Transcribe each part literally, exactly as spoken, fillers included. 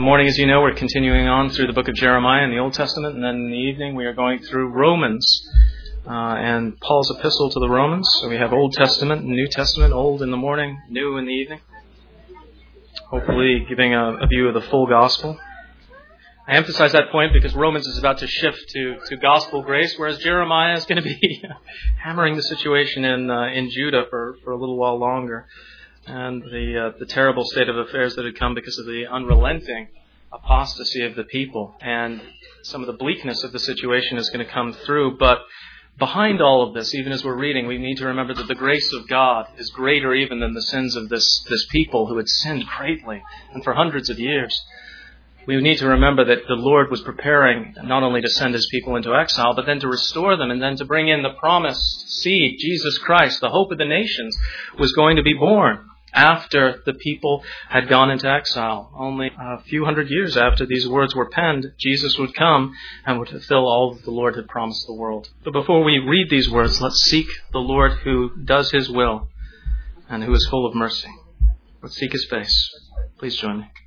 morning, as you know, we're continuing on through the book of Jeremiah in the Old Testament, and then in the evening we are going through Romans uh, and Paul's epistle to the Romans. So we have Old Testament and New Testament, Old in the morning, New in the evening. Hopefully giving a, a view of the full gospel. I emphasize that point because Romans is about to shift to, to gospel grace, whereas Jeremiah is going to be hammering the situation in uh, in Judah for, for a little while longer. And the uh, the terrible state of affairs that had come because of the unrelenting apostasy of the people. And some of the bleakness of the situation is going to come through. But behind all of this, even as we're reading, we need to remember that the grace of God is greater even than the sins of this, this people who had sinned greatly and for hundreds of years. We need to remember that the Lord was preparing not only to send His people into exile, but then to restore them and then to bring in the promised seed, Jesus Christ, the hope of the nations, was going to be born after the people had gone into exile. Only a few hundred years after these words were penned, Jesus would come and would fulfill all that the Lord had promised the world. But before we read these words, let's seek the Lord who does His will and who is full of mercy. Let's seek His face. Please join me.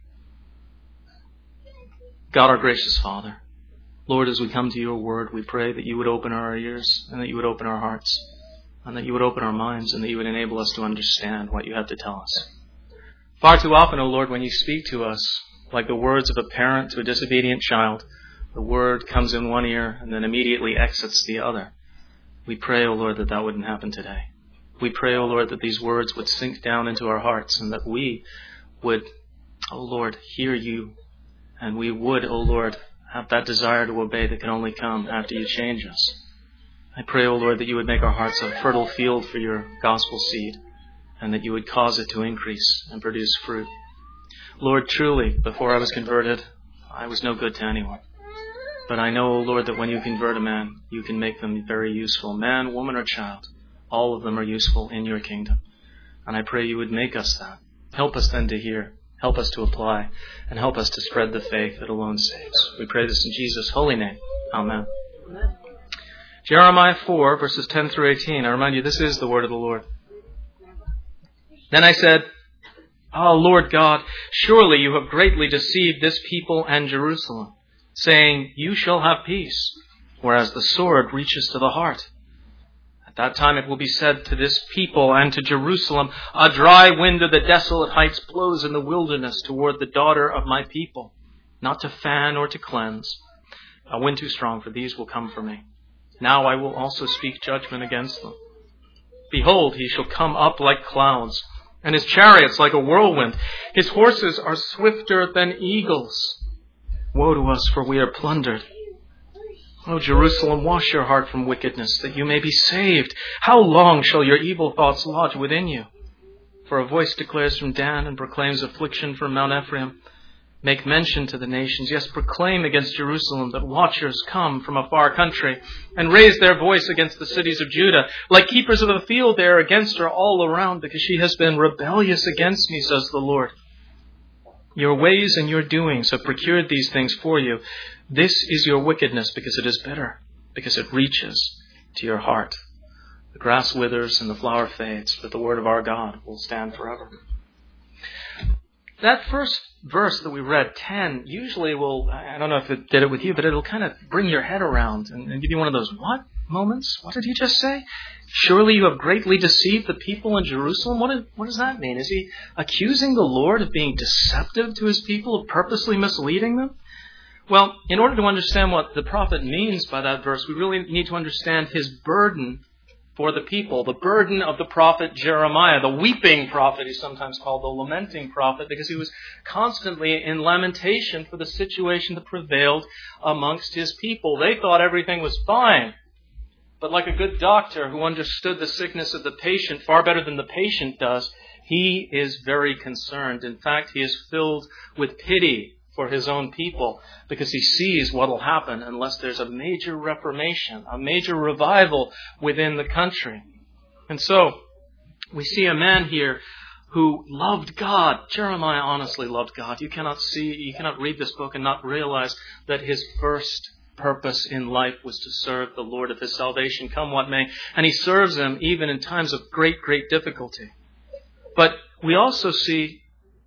God, our gracious Father, Lord, as we come to your word, we pray that you would open our ears and that you would open our hearts and that you would open our minds and that you would enable us to understand what you have to tell us. Far too often, O Lord, when you speak to us, like the words of a parent to a disobedient child, the word comes in one ear and then immediately exits the other. We pray, O Lord, that that wouldn't happen today. We pray, O Lord, that these words would sink down into our hearts and that we would, O Lord, hear you. And we would, O Lord, have that desire to obey that can only come after you change us. I pray, O Lord, that you would make our hearts a fertile field for your gospel seed, and that you would cause it to increase and produce fruit. Lord, truly, before I was converted, I was no good to anyone. But I know, O Lord, that when you convert a man, you can make them very useful. Man, woman, or child, all of them are useful in your kingdom. And I pray you would make us that. Help us then to hear. Help us to apply, and help us to spread the faith that alone saves. We pray this in Jesus' holy name. Amen. Amen. Jeremiah four, verses ten through eighteen. I remind you, this is the word of the Lord. Then I said, "Ah, Lord God, surely you have greatly deceived this people and Jerusalem, saying, 'You shall have peace,' whereas the sword reaches to the heart. At that time it will be said to this people and to Jerusalem, 'A dry wind of the desolate heights blows in the wilderness toward the daughter of my people, not to fan or to cleanse. A wind too strong for these will come for me. Now I will also speak judgment against them. Behold, he shall come up like clouds, and his chariots like a whirlwind. His horses are swifter than eagles. Woe to us, for we are plundered. O Jerusalem, wash your heart from wickedness, that you may be saved. How long shall your evil thoughts lodge within you? For a voice declares from Dan and proclaims affliction from Mount Ephraim. Make mention to the nations, yes, proclaim against Jerusalem that watchers come from a far country and raise their voice against the cities of Judah. Like keepers of a field, they are against her all around, because she has been rebellious against me, says the Lord. Your ways and your doings have procured these things for you. This is your wickedness, because it is bitter, because it reaches to your heart. The grass withers and the flower fades, but the word of our God will stand forever." That first verse that we read, ten, usually will, I don't know if it did it with you, but it'll kind of bring your head around and, and give you one of those, what moments? What did he just say? Surely you have greatly deceived the people in Jerusalem? What, is, what does that mean? Is he accusing the Lord of being deceptive to his people, of purposely misleading them? Well, in order to understand what the prophet means by that verse, we really need to understand his burden for the people, the burden of the prophet Jeremiah, the weeping prophet, he's sometimes called the lamenting prophet, because he was constantly in lamentation for the situation that prevailed amongst his people. They thought everything was fine, but like a good doctor who understood the sickness of the patient far better than the patient does, he is very concerned. In fact, he is filled with pity for his own people, because he sees what will happen unless there's a major reformation, a major revival within the country. And so we see a man here who loved God. Jeremiah honestly loved God. You cannot see, you cannot read this book and not realize that his first purpose in life was to serve the Lord of his salvation, come what may. And he serves him even in times of great, great difficulty. But we also see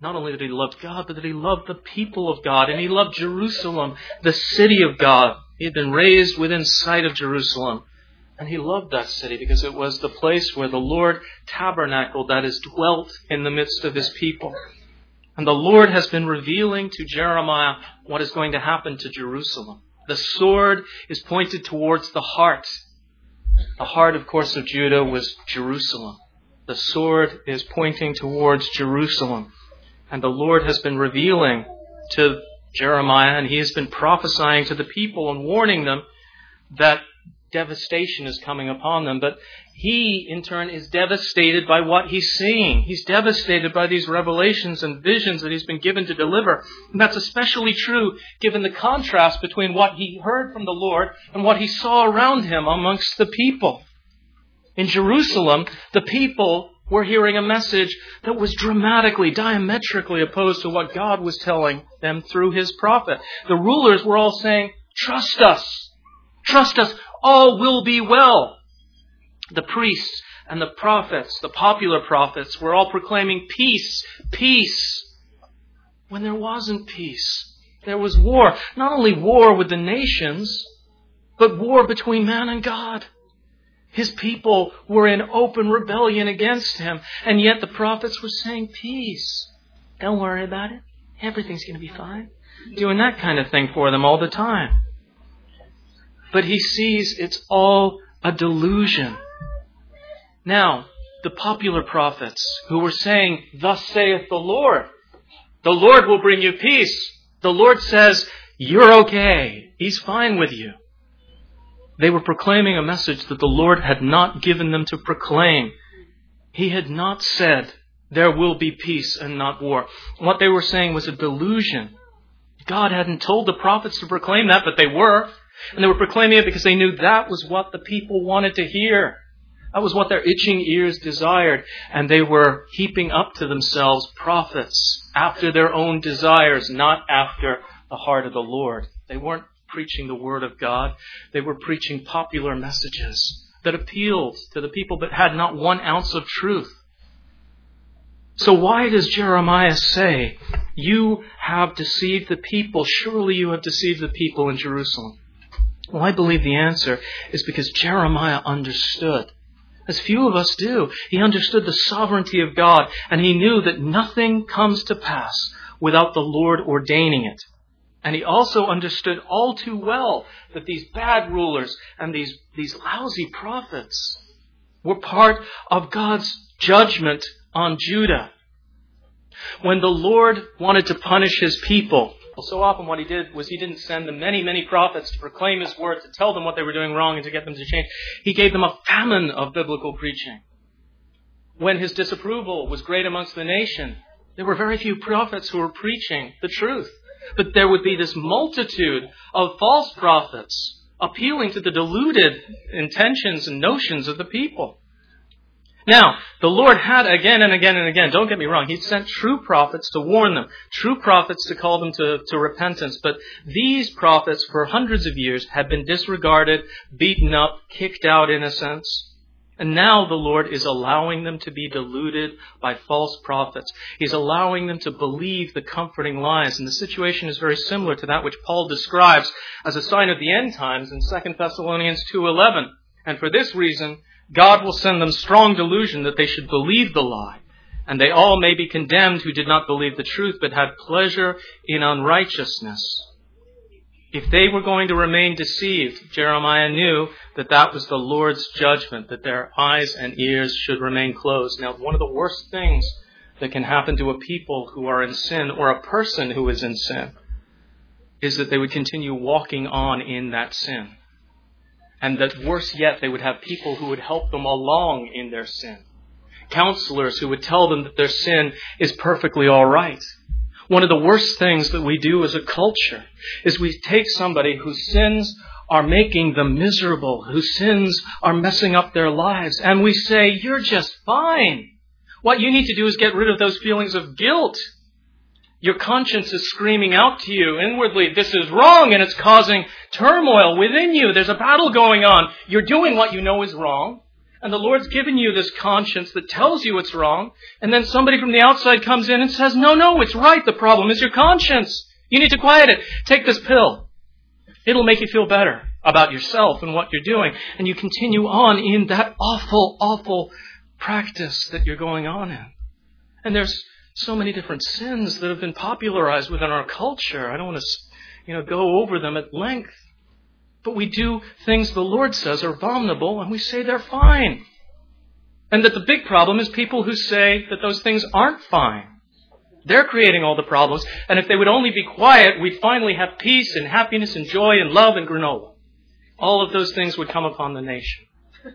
not only that he loved God, but that he loved the people of God. And he loved Jerusalem, the city of God. He had been raised within sight of Jerusalem. And he loved that city because it was the place where the Lord tabernacled, that is, dwelt in the midst of his people. And the Lord has been revealing to Jeremiah what is going to happen to Jerusalem. The sword is pointed towards the heart. The heart, of course, of Judah was Jerusalem. The sword is pointing towards Jerusalem. And the Lord has been revealing to Jeremiah, and he has been prophesying to the people and warning them that devastation is coming upon them. But he, in turn, is devastated by what he's seeing. He's devastated by these revelations and visions that he's been given to deliver. And that's especially true given the contrast between what he heard from the Lord and what he saw around him amongst the people. In Jerusalem, the people were hearing a message that was dramatically, diametrically opposed to what God was telling them through his prophet. The rulers were all saying, "Trust us. Trust us. All will be well." The priests and the prophets, the popular prophets, were all proclaiming peace, peace, when there wasn't peace. There was war. Not only war with the nations, but war between man and God. His people were in open rebellion against him. And yet the prophets were saying, peace. Don't worry about it. Everything's going to be fine. Doing that kind of thing for them all the time. But he sees it's all a delusion. Now, the popular prophets who were saying, "Thus saith the Lord. The Lord will bring you peace. The Lord says, you're okay. He's fine with you." They were proclaiming a message that the Lord had not given them to proclaim. He had not said, there will be peace and not war. What they were saying was a delusion. God hadn't told the prophets to proclaim that, but they were. And they were proclaiming it because they knew that was what the people wanted to hear. That was what their itching ears desired. And they were heaping up to themselves prophets after their own desires, not after the heart of the Lord. They weren't preaching the Word of God. They were preaching popular messages that appealed to the people but had not one ounce of truth. So why does Jeremiah say, "You have deceived the people. Surely you have deceived the people in Jerusalem"? Well, I believe the answer is because Jeremiah understood, as few of us do. He understood the sovereignty of God, and he knew that nothing comes to pass without the Lord ordaining it. And he also understood all too well that these bad rulers and these, these lousy prophets were part of God's judgment on Judah. When the Lord wanted to punish his people, so often what he did was he didn't send them many, many prophets to proclaim his word, to tell them what they were doing wrong and to get them to change. He gave them a famine of biblical preaching. When his disapproval was great amongst the nation, there were very few prophets who were preaching the truth. But there would be this multitude of false prophets appealing to the deluded intentions and notions of the people. Now, the Lord had again and again and again, don't get me wrong, He sent true prophets to warn them, true prophets to call them to, to repentance. But these prophets, for hundreds of years, had been disregarded, beaten up, kicked out in a sense. And now the Lord is allowing them to be deluded by false prophets. He's allowing them to believe the comforting lies. And the situation is very similar to that which Paul describes as a sign of the end times in Second Thessalonians two eleven. And for this reason, God will send them strong delusion that they should believe the lie, and they all may be condemned who did not believe the truth, but had pleasure in unrighteousness. If they were going to remain deceived, Jeremiah knew that that was the Lord's judgment, that their eyes and ears should remain closed. Now, one of the worst things that can happen to a people who are in sin, or a person who is in sin, is that they would continue walking on in that sin. And that worse yet, they would have people who would help them along in their sin. Counselors who would tell them that their sin is perfectly all right. One of the worst things that we do as a culture is we take somebody whose sins are making them miserable, whose sins are messing up their lives, and we say, you're just fine. What you need to do is get rid of those feelings of guilt. Your conscience is screaming out to you inwardly, this is wrong, and it's causing turmoil within you. There's a battle going on. You're doing what you know is wrong, And the Lord's given you this conscience that tells you it's wrong. And then somebody from the outside comes in and says, no, no, it's right. The problem is your conscience. You need to quiet it. Take this pill. It'll make you feel better about yourself and what you're doing. And you continue on in that awful, awful practice that you're going on in. And there's so many different sins that have been popularized within our culture. I don't want to, you know, go over them at length. But we do things the Lord says are abominable, and we say they're fine. And that the big problem is people who say that those things aren't fine. They're creating all the problems. And if they would only be quiet, we'd finally have peace and happiness and joy and love and granola. All of those things would come upon the nation.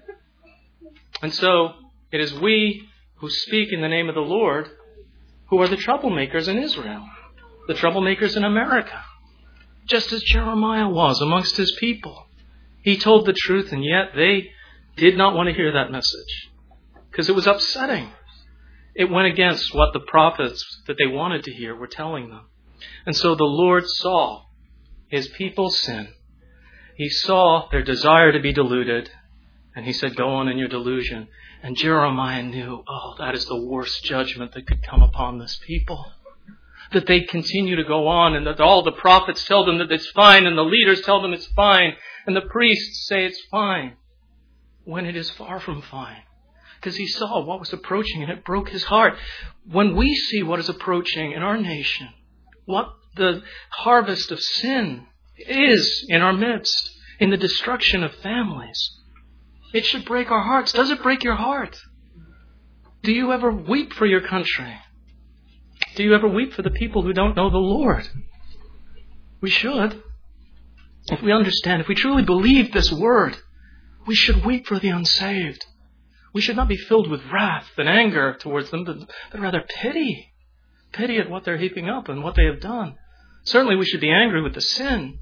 And so it is we who speak in the name of the Lord who are the troublemakers in Israel, the troublemakers in America. Just as Jeremiah was amongst his people. He told the truth, and yet they did not want to hear that message because it was upsetting. It went against what the prophets that they wanted to hear were telling them. And so the Lord saw his people's sin. He saw their desire to be deluded, and he said, go on in your delusion. And Jeremiah knew, oh, that is the worst judgment that could come upon this people. That they continue to go on, and that all the prophets tell them that it's fine, and the leaders tell them it's fine, and the priests say it's fine, when it is far from fine. Because he saw what was approaching, and it broke his heart. When we see what is approaching in our nation, what the harvest of sin is in our midst, in the destruction of families, it should break our hearts. Does it break your heart? Do you ever weep for your country? Do you ever weep for the people who don't know the Lord? We should. If we understand, if we truly believe this word, we should weep for the unsaved. We should not be filled with wrath and anger towards them, but, but rather pity. Pity at what they're heaping up and what they have done. Certainly we should be angry with the sin.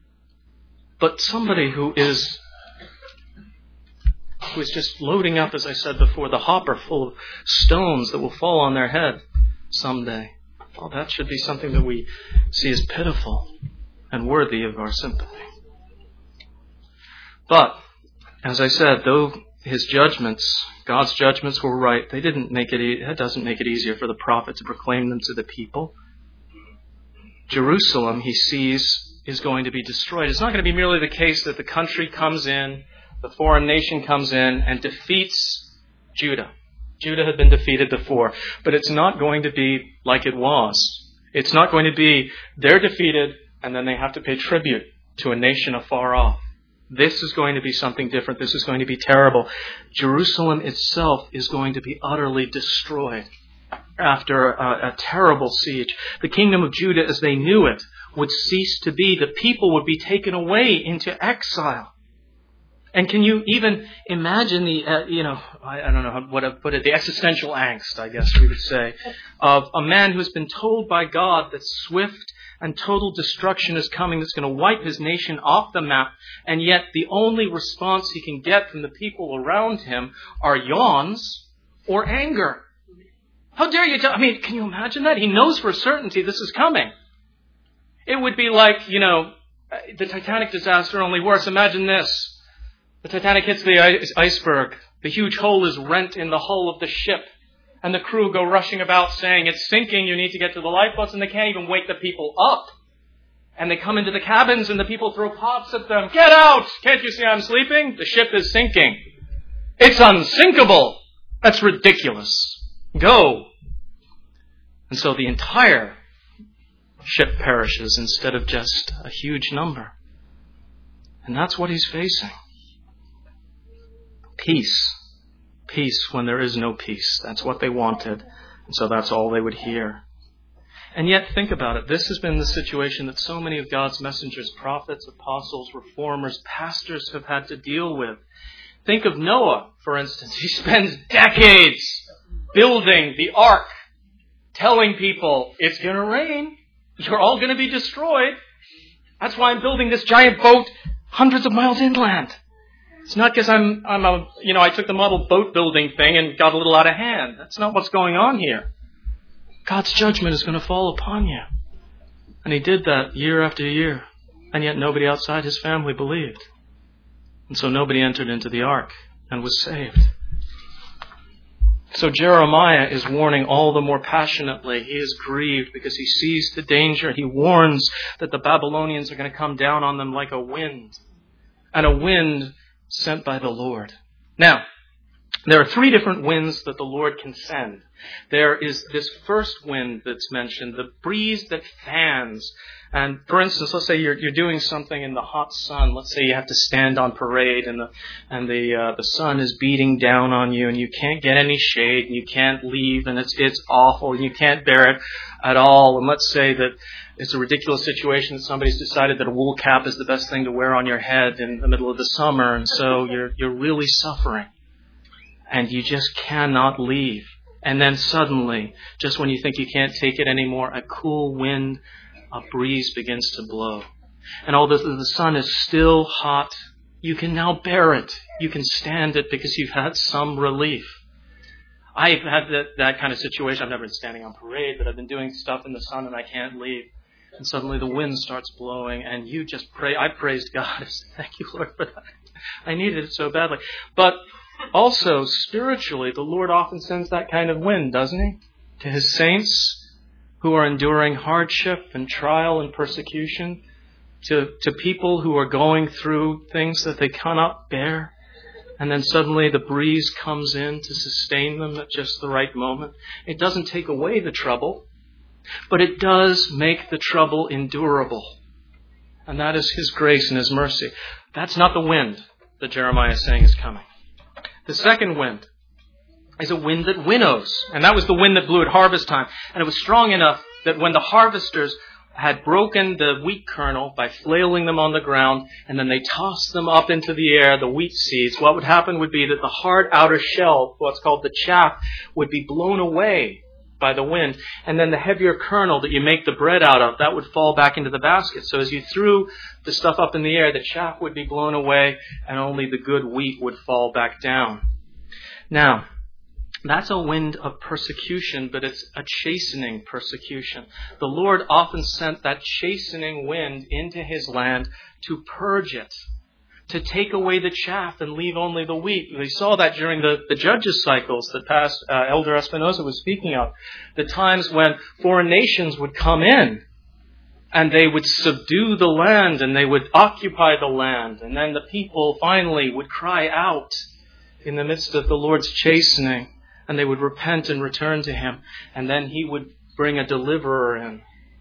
But somebody who is, who is just loading up, as I said before, the hopper full of stones that will fall on their head someday. Well, that should be something that we see as pitiful and worthy of our sympathy. But, as I said, though his judgments, God's judgments were right, they didn't make it, e- that doesn't make it easier for the prophet to proclaim them to the people. Jerusalem, he sees, is going to be destroyed. It's not going to be merely the case that the country comes in, the foreign nation comes in and defeats Judah. Judah had been defeated before, but it's not going to be like it was. It's not going to be they're defeated and then they have to pay tribute to a nation afar off. This is going to be something different. This is going to be terrible. Jerusalem itself is going to be utterly destroyed after a, a terrible siege. The kingdom of Judah, as they knew it, would cease to be. The people would be taken away into exile. And can you even imagine the, uh, you know, I, I don't know how, what to put it, the existential angst, I guess we would say, of a man who has been told by God that swift and total destruction is coming, that's going to wipe his nation off the map, and yet the only response he can get from the people around him are yawns or anger. How dare you tell, I mean, can you imagine that? He knows for certainty this is coming. It would be like, you know, the Titanic disaster, only worse. Imagine this. The Titanic hits the iceberg. The huge hole is rent in the hull of the ship. And the crew go rushing about saying, it's sinking, you need to get to the lifeboats. And they can't even wake the people up. And they come into the cabins and the people throw pots at them. Get out! Can't you see I'm sleeping? The ship is sinking. It's unsinkable! That's ridiculous. Go! And so the entire ship perishes instead of just a huge number. And that's what he's facing. Peace. Peace when there is no peace. That's what they wanted. And so that's all they would hear. And yet, think about it. This has been the situation that so many of God's messengers, prophets, apostles, reformers, pastors have had to deal with. Think of Noah, for instance. He spends decades building the ark, telling people, it's going to rain. You're all going to be destroyed. That's why I'm building this giant boat hundreds of miles inland. It's not because I'm, I'm a, you know, I took the model boat building thing and got a little out of hand. That's not what's going on here. God's judgment is going to fall upon you. And he did that year after year. And yet nobody outside his family believed. And so nobody entered into the ark and was saved. So Jeremiah is warning all the more passionately. He is grieved because he sees the danger. He warns that the Babylonians are going to come down on them like a wind, and a wind sent by the Lord. Now, there are three different winds that the Lord can send. There is this first wind that's mentioned, the breeze that fans. And for instance, let's say you're, you're doing something in the hot sun. Let's say you have to stand on parade and the and the uh, the sun is beating down on you and you can't get any shade and you can't leave and it's it's awful and you can't bear it at all. And let's say that it's a ridiculous situation that somebody's decided that a wool cap is the best thing to wear on your head in the middle of the summer, and so you're you're really suffering. And you just cannot leave. And then suddenly, just when you think you can't take it anymore, a cool wind, a breeze begins to blow. And although the sun is still hot, you can now bear it. You can stand it because you've had some relief. I've had that, that kind of situation. I've never been standing on parade, but I've been doing stuff in the sun and I can't leave. And suddenly the wind starts blowing and you just pray. I praised God. I said, thank you, Lord, for that. I needed it so badly. But also, spiritually, the Lord often sends that kind of wind, doesn't He? To His saints who are enduring hardship and trial and persecution, to, to people who are going through things that they cannot bear, and then suddenly the breeze comes in to sustain them at just the right moment. It doesn't take away the trouble, but it does make the trouble endurable. And that is His grace and His mercy. That's not the wind that Jeremiah is saying is coming. The second wind is a wind that winnows. And that was the wind that blew at harvest time. And it was strong enough that when the harvesters had broken the wheat kernel by flailing them on the ground, and then they tossed them up into the air, the wheat seeds, what would happen would be that the hard outer shell, what's called the chaff, would be blown away by the wind. And then the heavier kernel that you make the bread out of, that would fall back into the basket. So as you threw the stuff up in the air, the chaff would be blown away and only the good wheat would fall back down. Now, that's a wind of persecution, but it's a chastening persecution. The Lord often sent that chastening wind into His land to purge it, to take away the chaff and leave only the wheat. We saw that during the, the Judges cycles that past, uh, Elder Espinosa was speaking of. The times when foreign nations would come in and they would subdue the land and they would occupy the land. And then the people finally would cry out in the midst of the Lord's chastening and they would repent and return to Him. And then He would bring a deliverer in.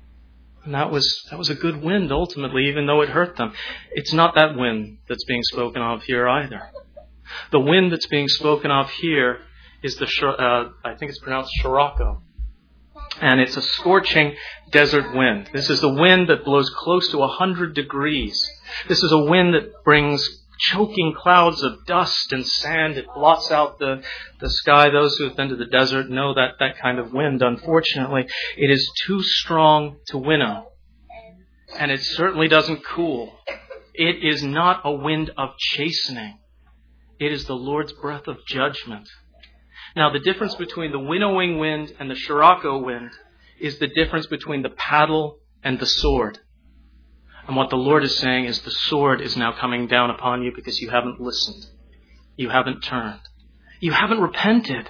And that was that was a good wind ultimately, even though it hurt them. It's not that wind that's being spoken of here either. The wind that's being spoken of here is the, uh, I think it's pronounced Sirocco. And it's a scorching desert wind. This is the wind that blows close to one hundred degrees. This is a wind that brings choking clouds of dust and sand. It blots out the, the sky. Those who have been to the desert know that that kind of wind, unfortunately, it is too strong to winnow. And it certainly doesn't cool. It is not a wind of chastening. It is the Lord's breath of judgment. Now, the difference between the winnowing wind and the Sirocco wind is the difference between the paddle and the sword. And what the Lord is saying is the sword is now coming down upon you because you haven't listened. You haven't turned. You haven't repented.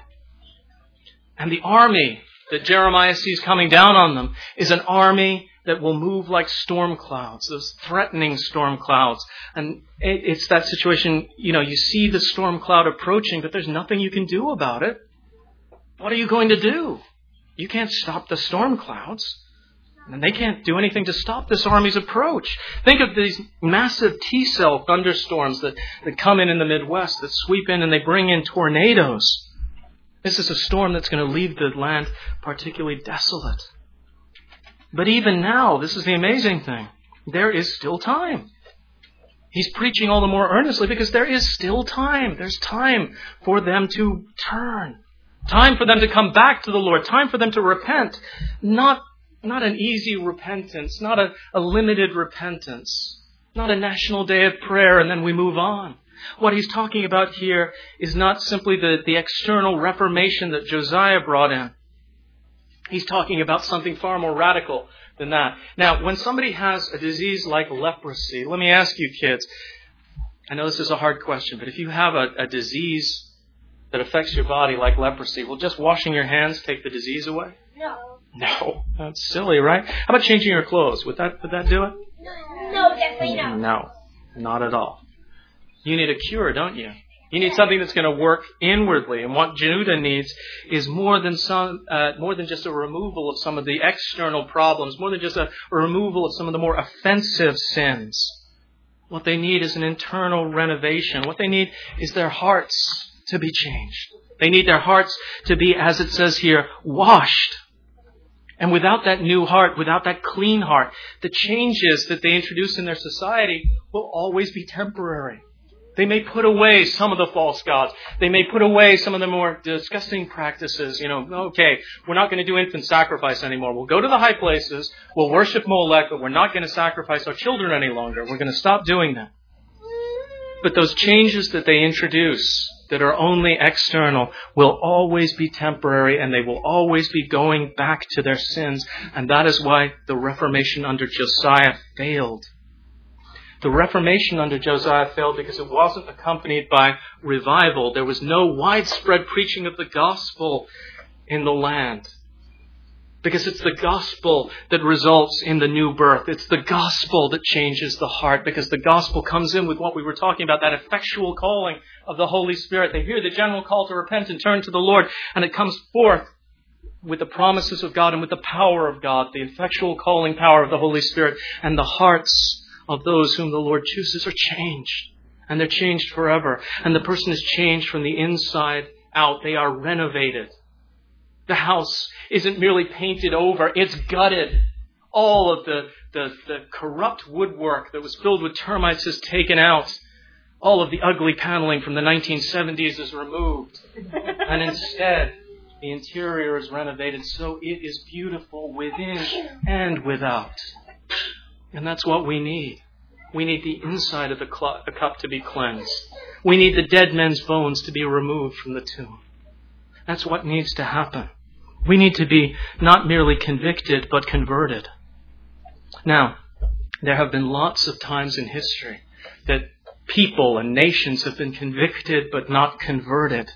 And the army that Jeremiah sees coming down on them is an army that will move like storm clouds, those threatening storm clouds. And it's that situation, you know, you see the storm cloud approaching, but there's nothing you can do about it. What are you going to do? You can't stop the storm clouds. And they can't do anything to stop this army's approach. Think of these massive T-cell thunderstorms that, that come in in the Midwest, that sweep in and they bring in tornadoes. This is a storm that's going to leave the land particularly desolate. But even now, this is the amazing thing, there is still time. He's preaching all the more earnestly because there is still time. There's time for them to turn. Time for them to come back to the Lord. Time for them to repent. Not Not an easy repentance, not a, a limited repentance, not a national day of prayer and then we move on. What he's talking about here is not simply the, the external reformation that Josiah brought in. He's talking about something far more radical than that. Now, when somebody has a disease like leprosy, let me ask you kids, I know this is a hard question, but if you have a, a disease that affects your body like leprosy. Will just washing your hands take the disease away? No. No. That's silly, right? How about changing your clothes? Would that, would that do it? No, definitely not. No, not at all. You need a cure, don't you? You need something that's going to work inwardly. And what Judah needs is more than some, uh, more than just a removal of some of the external problems, more than just a, a removal of some of the more offensive sins. What they need is an internal renovation. What they need is their hearts to be changed. They need their hearts to be, as it says here, washed. And without that new heart, without that clean heart, the changes that they introduce in their society will always be temporary. They may put away some of the false gods. They may put away some of the more disgusting practices. You know, okay, we're not going to do infant sacrifice anymore. We'll go to the high places. We'll worship Molech, but we're not going to sacrifice our children any longer. We're going to stop doing that. But those changes that they introduce that are only external will always be temporary, and they will always be going back to their sins. And that is why the Reformation under Josiah failed. The Reformation under Josiah failed because it wasn't accompanied by revival. There was no widespread preaching of the gospel in the land. Because it's the gospel that results in the new birth. It's the gospel that changes the heart. Because the gospel comes in with what we were talking about, that effectual calling of the Holy Spirit. They hear the general call to repent and turn to the Lord. And it comes forth with the promises of God and with the power of God, the effectual calling power of the Holy Spirit. And the hearts of those whom the Lord chooses are changed. And they're changed forever. And the person is changed from the inside out. They are renovated. The house isn't merely painted over, it's gutted. All of the, the, the corrupt woodwork that was filled with termites is taken out. All of the ugly paneling from the nineteen seventies is removed. And instead, the interior is renovated so it is beautiful within and without. And that's what we need. We need the inside of the, cl- the cup to be cleansed. We need the dead men's bones to be removed from the tomb. That's what needs to happen. We need to be not merely convicted, but converted. Now, there have been lots of times in history that people and nations have been convicted, but not converted.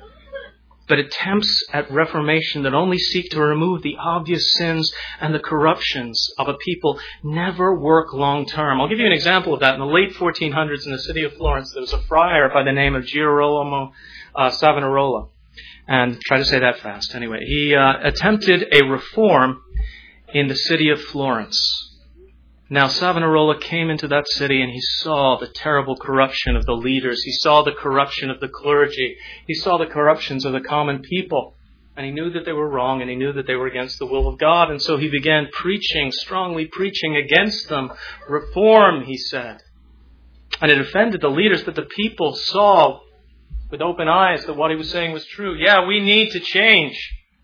But attempts at reformation that only seek to remove the obvious sins and the corruptions of a people never work long term. I'll give you an example of that. In the late fourteen hundreds in the city of Florence, there was a friar by the name of Girolamo uh, Savonarola. And try to say that fast. Anyway, he uh, attempted a reform in the city of Florence. Now, Savonarola came into that city and he saw the terrible corruption of the leaders. He saw the corruption of the clergy. He saw the corruptions of the common people. And he knew that they were wrong and he knew that they were against the will of God. And so he began preaching, strongly preaching against them. Reform, he said. And it offended the leaders, but the people saw with open eyes that what he was saying was true. Yeah, we need to change.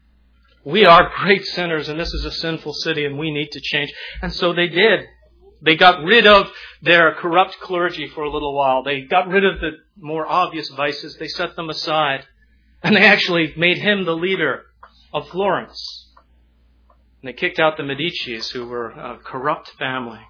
We are great sinners and this is a sinful city and we need to change. And so they did. They got rid of their corrupt clergy for a little while. They got rid of the more obvious vices. They set them aside. And they actually made him the leader of Florence. And they kicked out the Medicis, who were a corrupt family.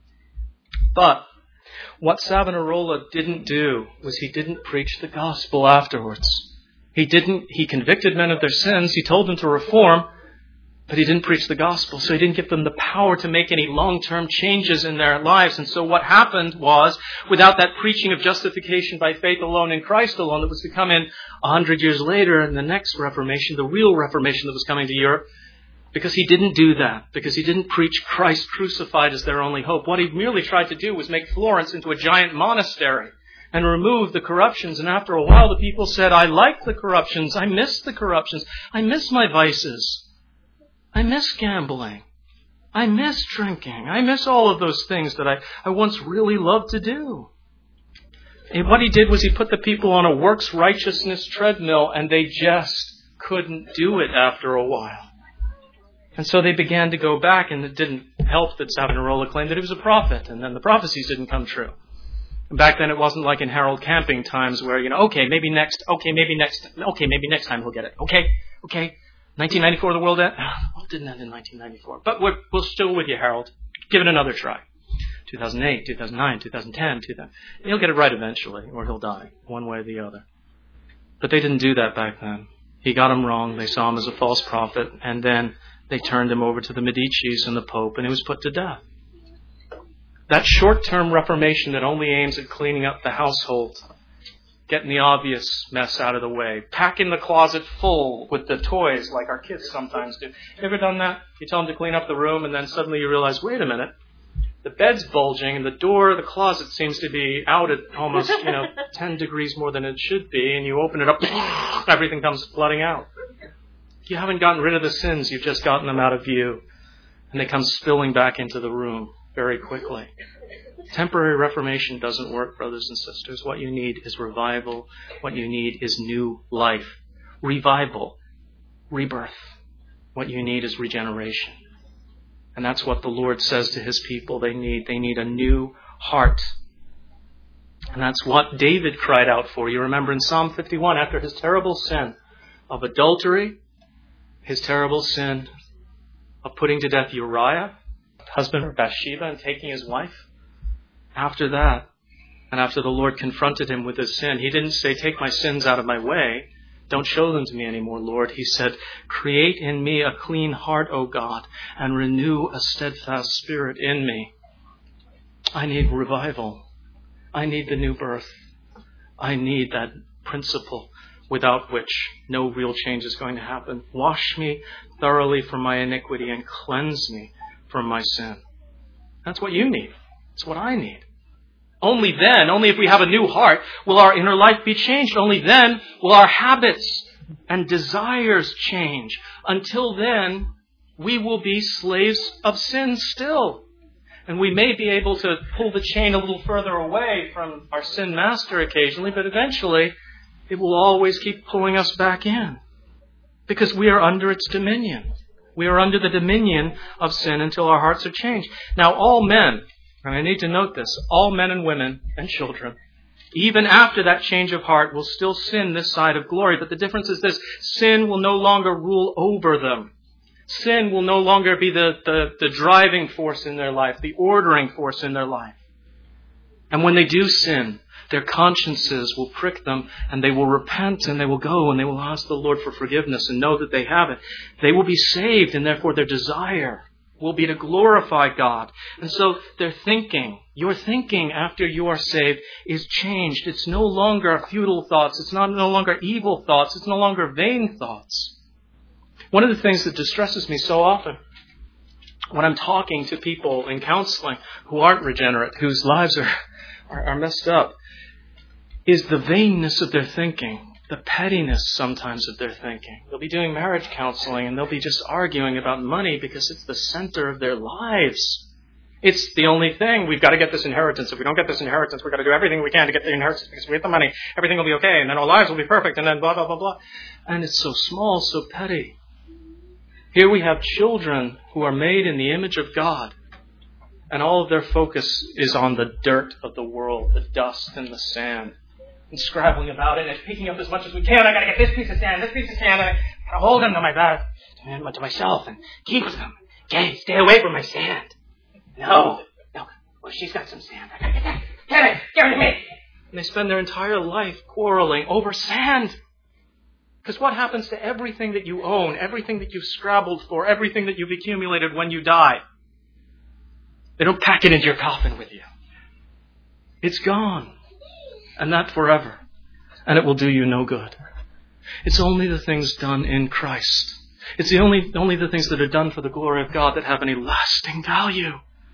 But what Savonarola didn't do was he didn't preach the gospel afterwards. He didn't, he convicted men of their sins. He told them to reform, but he didn't preach the gospel. So he didn't give them the power to make any long-term changes in their lives. And so what happened was, without that preaching of justification by faith alone in Christ alone that was to come in a hundred years later in the next Reformation, the real Reformation that was coming to Europe, because he didn't do that, because he didn't preach Christ crucified as their only hope. What he merely tried to do was make Florence into a giant monastery and remove the corruptions. And after a while, the people said, I like the corruptions. I miss the corruptions. I miss my vices. I miss gambling. I miss drinking. I miss all of those things that I, I once really loved to do. And what he did was he put the people on a works righteousness treadmill and they just couldn't do it after a while. And so they began to go back, and it didn't help that Savonarola claimed that he was a prophet, and then the prophecies didn't come true. And back then it wasn't like in Harold Camping times where, you know, okay, maybe next, okay, maybe next, okay, maybe next time he'll get it. Okay, okay. nineteen ninety-four, the world end? Well, it didn't end in nineteen ninety-four. But we're, we're still with you, Harold. Give it another try. two thousand eight, two thousand nine, two thousand ten, two thousand. He'll get it right eventually, or he'll die, one way or the other. But they didn't do that back then. He got him wrong. They saw him as a false prophet. And then they turned him over to the Medicis and the Pope, and he was put to death. That short-term reformation that only aims at cleaning up the household, getting the obvious mess out of the way, packing the closet full with the toys like our kids sometimes do. You ever done that? You tell them to clean up the room, and then suddenly you realize, wait a minute, the bed's bulging, and the door of the closet seems to be out at almost, you know, ten degrees more than it should be, and you open it up, everything comes flooding out. You haven't gotten rid of the sins, you've just gotten them out of view, and they come spilling back into the room very quickly. Temporary reformation doesn't work, brothers and sisters. What you need is revival. What you need is new life. Revival. Rebirth. What you need is regeneration. And that's what the Lord says to his people they need. They need a new heart. And that's what David cried out for. You remember in Psalm fifty-one, after his terrible sin of adultery, his terrible sin of putting to death Uriah, husband of Bathsheba, and taking his wife. After that, and after the Lord confronted him with his sin, he didn't say, take my sins out of my way. Don't show them to me anymore, Lord. He said, create in me a clean heart, O God, and renew a steadfast spirit in me. I need revival. I need the new birth. I need that principle without which no real change is going to happen. Wash me thoroughly from my iniquity and cleanse me from my sin. That's what you need. It's what I need. Only then, only if we have a new heart, will our inner life be changed. Only then will our habits and desires change. Until then, we will be slaves of sin still. And we may be able to pull the chain a little further away from our sin master occasionally, but eventually it will always keep pulling us back in. Because we are under its dominion. We are under the dominion of sin until our hearts are changed. Now all men, and I need to note this, all men and women and children, even after that change of heart, will still sin this side of glory. But the difference is this: sin will no longer rule over them. Sin will no longer be the, the, the driving force in their life, the ordering force in their life. And when they do sin, their consciences will prick them, and they will repent, and they will go, and they will ask the Lord for forgiveness and know that they have it. They will be saved, and therefore their desire will be to glorify God. And so their thinking, your thinking after you are saved is changed. It's no longer futile thoughts. It's not no longer evil thoughts. It's no longer vain thoughts. One of the things that distresses me so often when I'm talking to people in counseling who aren't regenerate, whose lives are, are, are messed up, is the vainness of their thinking. The pettiness sometimes of their thinking. They'll be doing marriage counseling and they'll be just arguing about money because it's the center of their lives. It's the only thing. We've got to get this inheritance. If we don't get this inheritance, we've got to do everything we can to get the inheritance because if we get the money, everything will be okay and then our lives will be perfect and then blah, blah, blah, blah. And it's so small, so petty. Here we have children who are made in the image of God, and all of their focus is on the dirt of the world, the dust and the sand. And scrabbling about it and picking up as much as we can. I got to get this piece of sand, this piece of sand. I got to hold them to my back, to myself, and keep them. Okay, stay away from my sand. No, no. Well, she's got some sand. I got to get that. Get it, give it to me. And they spend their entire life quarreling over sand. Because what happens to everything that you own, everything that you've scrabbled for, everything that you've accumulated when you die? They don't pack it into your coffin with you. It's gone. And that forever. And it will do you no good. It's only the things done in Christ. It's the only, only the things that are done for the glory of God that have any lasting value.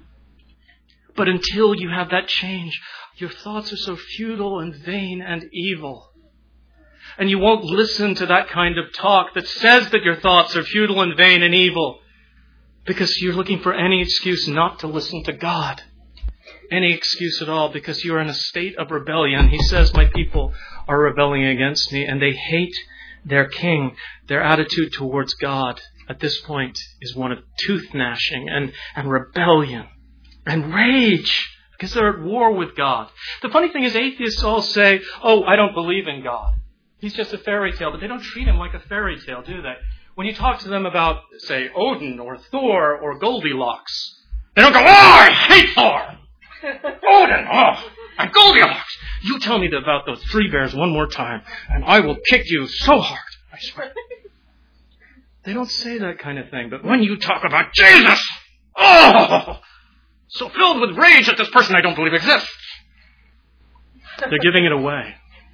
But until you have that change, your thoughts are so futile and vain and evil. And you won't listen to that kind of talk that says that your thoughts are futile and vain and evil. Because you're looking for any excuse not to listen to God. Any excuse at all, because you are in a state of rebellion. He says, my people are rebelling against me, and they hate their king. Their attitude towards God at this point is one of tooth gnashing and, and rebellion and rage, because they're at war with God. The funny thing is, atheists all say, oh, I don't believe in God. He's just a fairy tale, but they don't treat him like a fairy tale, do they? When you talk to them about, say, Odin or Thor or Goldilocks, they don't go, oh, I hate Thor! Odin, oh, and Goldilocks. You tell me about those three bears one more time, and I will kick you so hard. I swear. They don't say that kind of thing, but when you talk about Jesus, oh, so filled with rage at this person I don't believe exists. They're giving it away.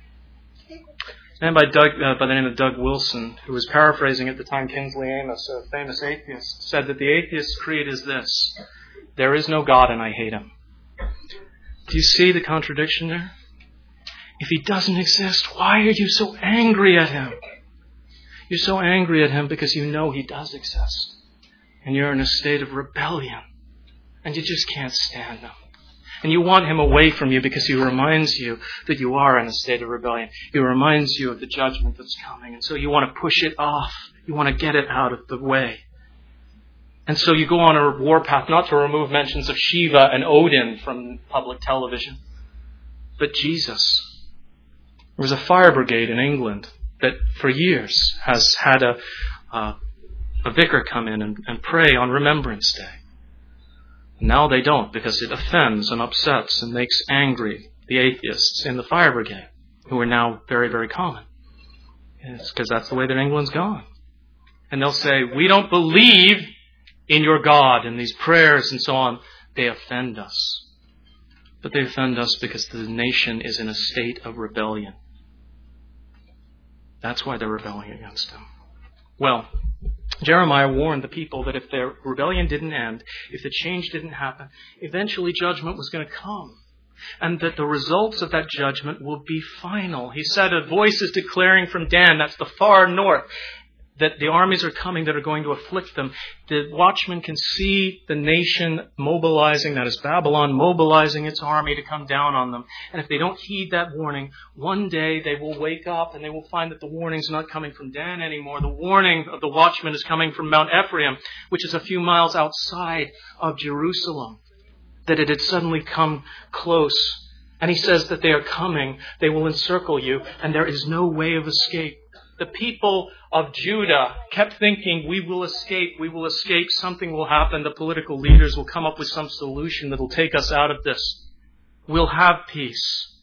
A man by, Doug, uh, by the name of Doug Wilson, who was paraphrasing at the time Kingsley Amis, a famous atheist, said that the atheist's creed is this: there is no God and I hate him. Do you see the contradiction there? If he doesn't exist, why are you so angry at him? You're so angry at him because you know he does exist. And you're in a state of rebellion. And you just can't stand him. And you want him away from you because he reminds you that you are in a state of rebellion. He reminds you of the judgment that's coming. And so you want to push it off. You want to get it out of the way. And so you go on a warpath, not to remove mentions of Shiva and Odin from public television, but Jesus. There was a fire brigade in England that for years has had a, uh, a vicar come in and, and pray on Remembrance Day. Now they don't, because it offends and upsets and makes angry the atheists in the fire brigade, who are now very, very common. It's because that's the way that England's gone. And they'll say, we don't believe in your God and these prayers and so on. They offend us. But they offend us because the nation is in a state of rebellion. That's why they're rebelling against him. Well, Jeremiah warned the people that if their rebellion didn't end, if the change didn't happen, eventually judgment was going to come. And that the results of that judgment will be final. He said a voice is declaring from Dan, that's the far north, that the armies are coming that are going to afflict them. The watchman can see the nation mobilizing, that is Babylon, mobilizing its army to come down on them. And if they don't heed that warning, one day they will wake up and they will find that the warning's not coming from Dan anymore. The warning of the watchman is coming from Mount Ephraim, which is a few miles outside of Jerusalem. That it had suddenly come close. And he says that they are coming, they will encircle you, and there is no way of escape. The people of Judah kept thinking, we will escape, we will escape, something will happen, the political leaders will come up with some solution that will take us out of this. We'll have peace.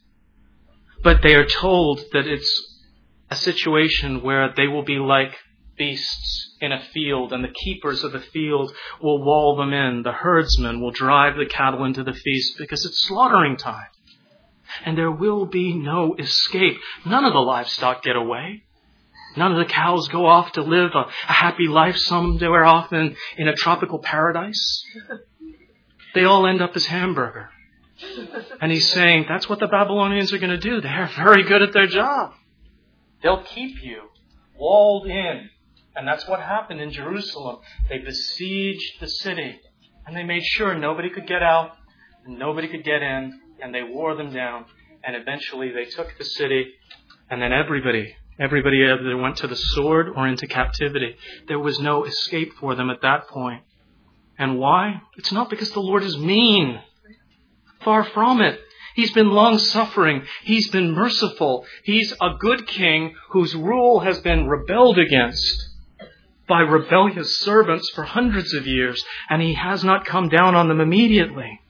But they are told that it's a situation where they will be like beasts in a field, and the keepers of the field will wall them in. The herdsmen will drive the cattle into the feast because it's slaughtering time. And there will be no escape. None of the livestock get away. None of the cows go off to live a, a happy life somewhere off in, in a tropical paradise. They all end up as hamburger. And he's saying, that's what the Babylonians are going to do. They're very good at their job. They'll keep you walled in. And that's what happened in Jerusalem. They besieged the city. And they made sure nobody could get out and nobody could get in. And they wore them down. And eventually they took the city. And then everybody... Everybody either went to the sword or into captivity. There was no escape for them at that point. And why? It's not because the Lord is mean. Far from it. He's been long-suffering. He's been merciful. He's a good king whose rule has been rebelled against by rebellious servants for hundreds of years. And he has not come down on them immediately.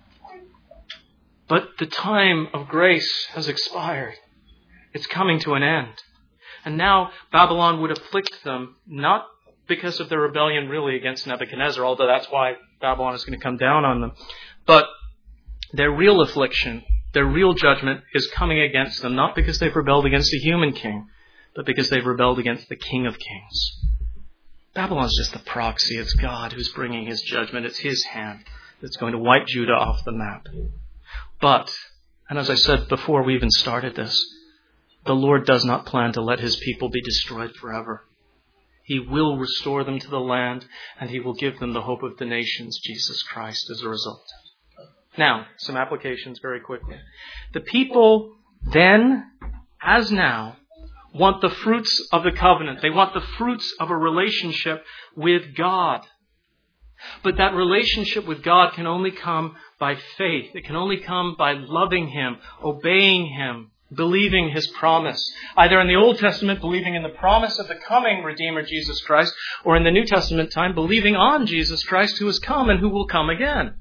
But the time of grace has expired. It's coming to an end. And now Babylon would afflict them, not because of their rebellion really against Nebuchadnezzar, although that's why Babylon is going to come down on them. But their real affliction, their real judgment is coming against them, not because they've rebelled against a human king, but because they've rebelled against the King of Kings. Babylon's just the proxy. It's God who's bringing his judgment. It's his hand that's going to wipe Judah off the map. But, and as I said before we even started this, the Lord does not plan to let his people be destroyed forever. He will restore them to the land, and he will give them the hope of the nations, Jesus Christ, as a result. Now, some applications very quickly. The people then, as now, want the fruits of the covenant. They want the fruits of a relationship with God. But that relationship with God can only come by faith. It can only come by loving him, obeying him, believing his promise. Either in the Old Testament, believing in the promise of the coming Redeemer, Jesus Christ, or in the New Testament time, believing on Jesus Christ who has come and who will come again.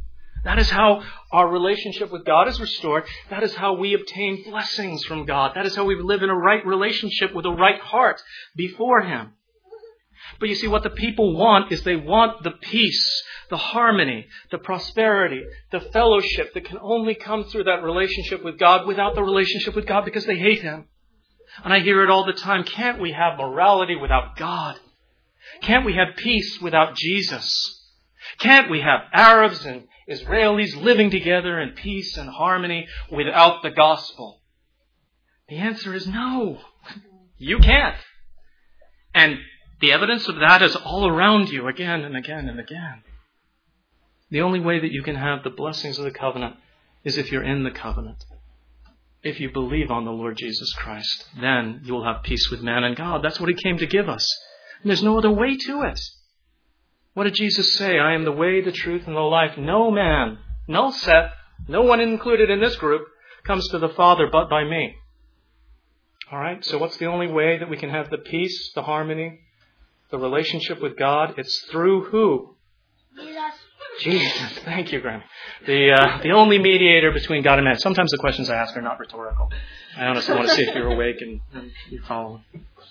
That is how our relationship with God is restored. That is how we obtain blessings from God. That is how we live in a right relationship with a right heart before Him. But you see, what the people want is they want the peace, the harmony, the prosperity, the fellowship that can only come through that relationship with God without the relationship with God because they hate Him. And I hear it all the time. Can't we have morality without God? Can't we have peace without Jesus? Can't we have Arabs and Israelis living together in peace and harmony without the gospel? The answer is no. You can't. And the evidence of that is all around you again and again and again. The only way that you can have the blessings of the covenant is if you're in the covenant. If you believe on the Lord Jesus Christ, then you will have peace with man and God. That's what He came to give us. And there's no other way to it. What did Jesus say? I am the way, the truth, and the life. No man, no Seth, no one included in this group comes to the Father but by me. All right, so what's the only way that we can have the peace, the harmony, the relationship with God? It's through who? Jesus. Jesus. Thank you, Graham. The uh, the only mediator between God and man. Sometimes the questions I ask are not rhetorical. I honestly want to see if you're awake and, and you're following.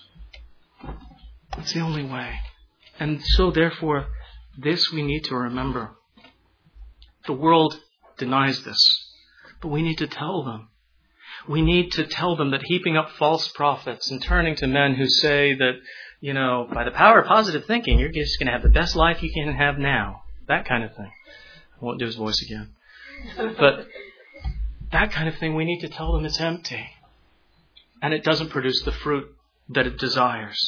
It's the only way. And so, therefore, this we need to remember. The world denies this, but we need to tell them. We need to tell them that heaping up false prophets and turning to men who say that, you know, by the power of positive thinking, you're just going to have the best life you can have now. That kind of thing. I won't do his voice again. But that kind of thing, we need to tell them it's empty. And it doesn't produce the fruit that it desires.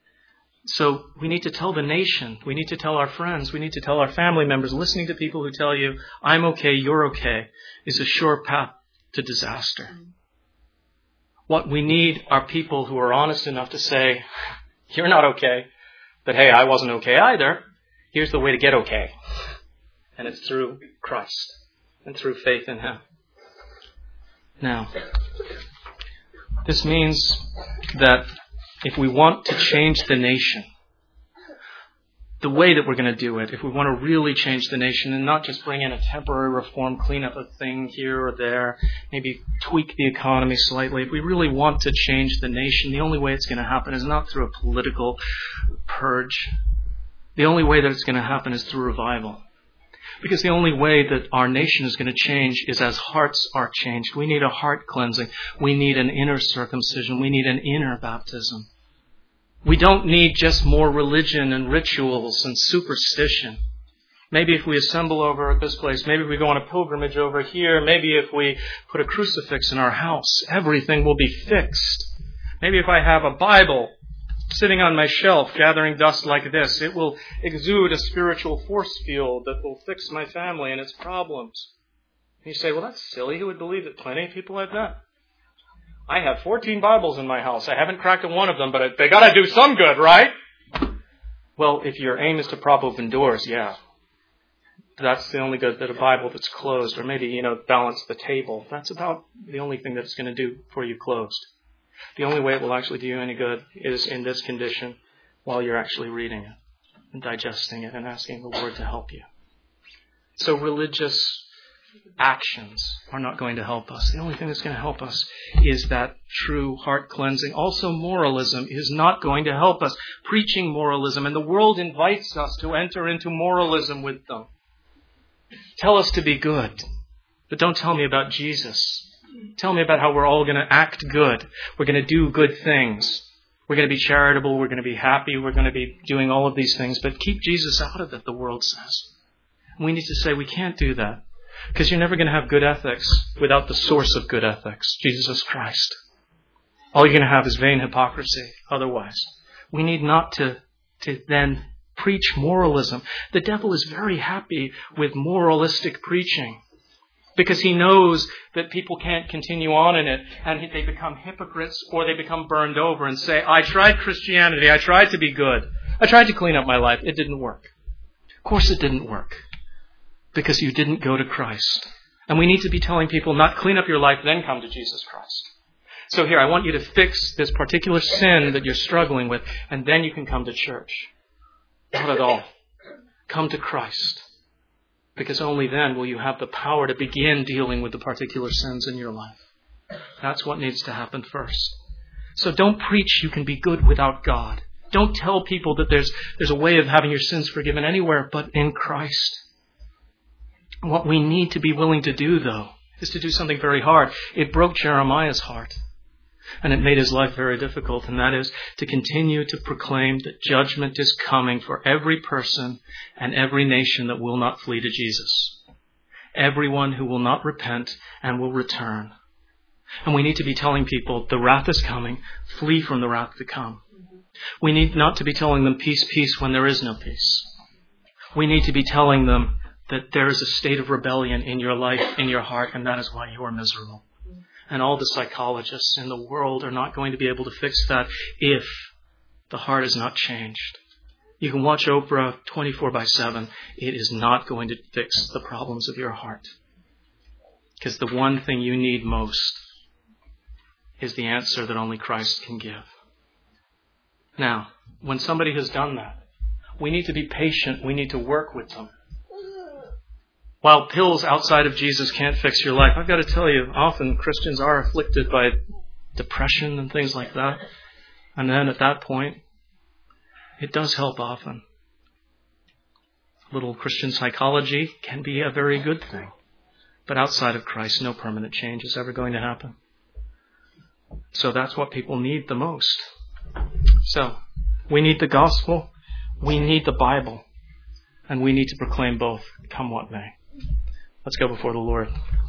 So we need to tell the nation, we need to tell our friends, we need to tell our family members, listening to people who tell you, I'm okay, you're okay, is a sure path to disaster. What we need are people who are honest enough to say, you're not okay, but hey, I wasn't okay either. Here's the way to get okay. And it's through Christ and through faith in Him. Now, this means that if we want to change the nation, the way that we're going to do it, if we want to really change the nation and not just bring in a temporary reform, clean up a thing here or there, maybe tweak the economy slightly, if we really want to change the nation, the only way it's going to happen is not through a political purge. The only way that it's going to happen is through revival. Because the only way that our nation is going to change is as hearts are changed. We need a heart cleansing. We need an inner circumcision. We need an inner baptism. We don't need just more religion and rituals and superstition. Maybe if we assemble over at this place, maybe if we go on a pilgrimage over here, maybe if we put a crucifix in our house, everything will be fixed. Maybe if I have a Bible sitting on my shelf, gathering dust like this, it will exude a spiritual force field that will fix my family and its problems. And you say, well, that's silly. Who would believe that? Plenty of people like that. I have fourteen Bibles in my house. I haven't cracked one of them, but they got to do some good, right? Well, if your aim is to prop open doors, yeah. That's the only good, that a Bible that's closed, or maybe, you know, balance the table. That's about the only thing that it's going to do for you closed. The only way it will actually do you any good is in this condition while you're actually reading it and digesting it and asking the Lord to help you. So religious actions are not going to help us. The only thing that's going to help us is that true heart cleansing. Also, moralism is not going to help us. Preaching moralism, and the world invites us to enter into moralism with them. Tell us to be good, but don't tell me about Jesus. Tell me about how we're all going to act good. We're going to do good things. We're going to be charitable. We're going to be happy. We're going to be doing all of these things. But keep Jesus out of it, the world says. We need to say we can't do that. Because you're never going to have good ethics without the source of good ethics, Jesus Christ. All you're going to have is vain hypocrisy otherwise. We need not to, to then preach moralism. The devil is very happy with moralistic preaching, because he knows that people can't continue on in it, and they become hypocrites, or they become burned over and say, I tried Christianity, I tried to be good, I tried to clean up my life, it didn't work. Of course it didn't work, because you didn't go to Christ. And we need to be telling people, not clean up your life, then come to Jesus Christ. So here, I want you to fix this particular sin that you're struggling with, and then you can come to church. Not at all. Come to Christ. Because only then will you have the power to begin dealing with the particular sins in your life. That's what needs to happen first. So don't preach you can be good without God. Don't tell people that there's, there's a way of having your sins forgiven anywhere but in Christ. What we need to be willing to do, though, is to do something very hard. It broke Jeremiah's heart. And it made his life very difficult, and that is to continue to proclaim that judgment is coming for every person and every nation that will not flee to Jesus. Everyone who will not repent and will return. And we need to be telling people the wrath is coming, flee from the wrath to come. We need not to be telling them peace, peace when there is no peace. We need to be telling them that there is a state of rebellion in your life, in your heart, and that is why you are miserable. And all the psychologists in the world are not going to be able to fix that if the heart is not changed. You can watch Oprah twenty-four by seven. It is not going to fix the problems of your heart. Because the one thing you need most is the answer that only Christ can give. Now, when somebody has done that, we need to be patient. We need to work with them. While pills outside of Jesus can't fix your life, I've got to tell you, often Christians are afflicted by depression and things like that. And then at that point, it does help often. A little Christian psychology can be a very good thing. But outside of Christ, no permanent change is ever going to happen. So that's what people need the most. So, we need the gospel, we need the Bible, and we need to proclaim both, come what may. Let's go before the Lord.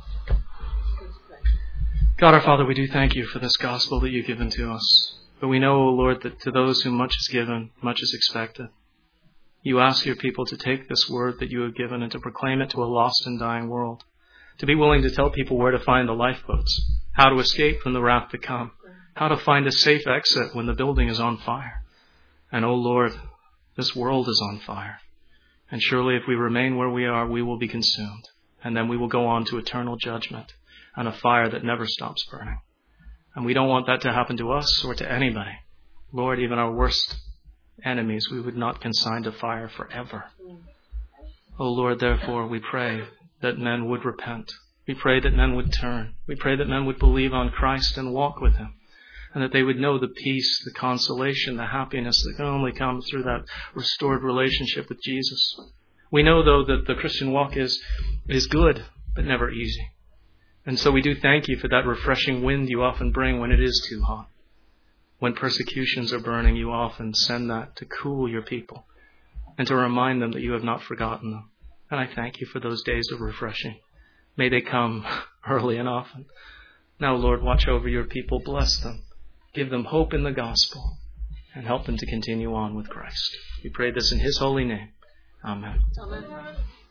God our Father, we do thank you for this gospel that you've given to us. But we know, O Lord, that to those whom much is given, much is expected. You ask your people to take this word that you have given and to proclaim it to a lost and dying world. To be willing to tell people where to find the lifeboats, how to escape from the wrath to come, how to find a safe exit when the building is on fire. And, O Lord, this world is on fire. And surely if we remain where we are, we will be consumed. And then we will go on to eternal judgment and a fire that never stops burning. And we don't want that to happen to us or to anybody. Lord, even our worst enemies, we would not consign to fire forever. O Lord, therefore, we pray that men would repent. We pray that men would turn. We pray that men would believe on Christ and walk with Him. And that they would know the peace, the consolation, the happiness that can only come through that restored relationship with Jesus. We know, though, that the Christian walk is, is good, but never easy. And so we do thank you for that refreshing wind you often bring when it is too hot. When persecutions are burning, you often send that to cool your people and to remind them that you have not forgotten them. And I thank you for those days of refreshing. May they come early and often. Now, Lord, watch over your people. Bless them. Give them hope in the gospel and help them to continue on with Christ. We pray this in His holy name. Amen. Amen.